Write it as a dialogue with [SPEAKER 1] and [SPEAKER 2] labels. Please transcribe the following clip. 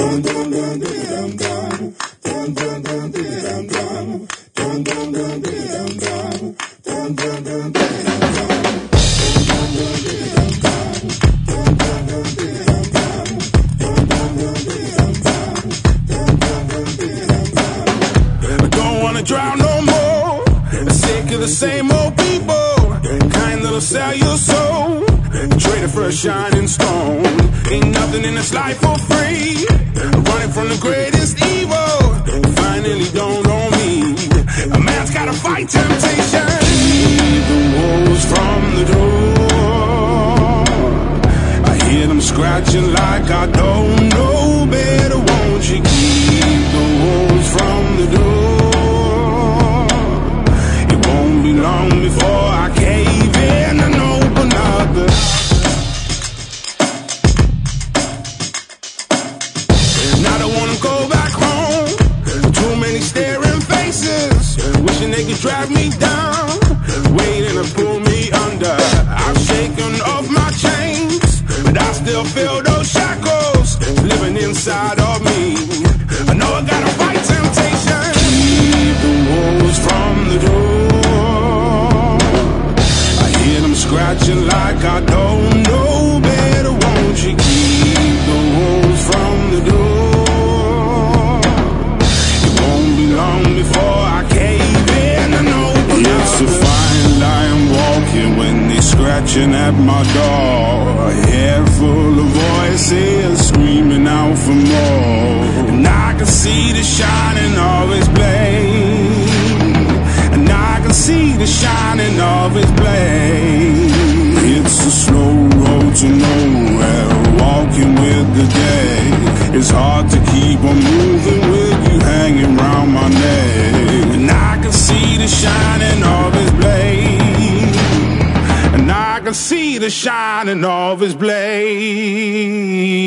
[SPEAKER 1] Drown no more. Sick of the same old people, kind that'll sell your soul, traded for a shining stone. Ain't nothing in this life for free. Running from the greatest evil, finally dawned on me. A man's gotta fight temptation. Leave the wolves from the door. I hear them scratching like I don't know better. Won't you keep the wolves from the door? Long before I cave in and open up and I don't wanna go back home. Too many staring faces, wishing they could drag me down, waiting to pull me under. I've shaken off my chains, but I still feel those shackles living inside of me. I know I gotta fight temptation. Keep the wolves from the door. Scratching like I don't know better. Won't you keep the wolves from the door? It won't be long before I cave in and open up. It's a fine line walking when they're scratching at my door. A head full of voices screaming out for more. And I can see the shining of his blade, and I can see the shining of his blade. It's a slow road to nowhere, walking with the day. It's hard to keep on moving with you hanging round my neck. And I can see the shining of his blade, and I can see the shining of his blade.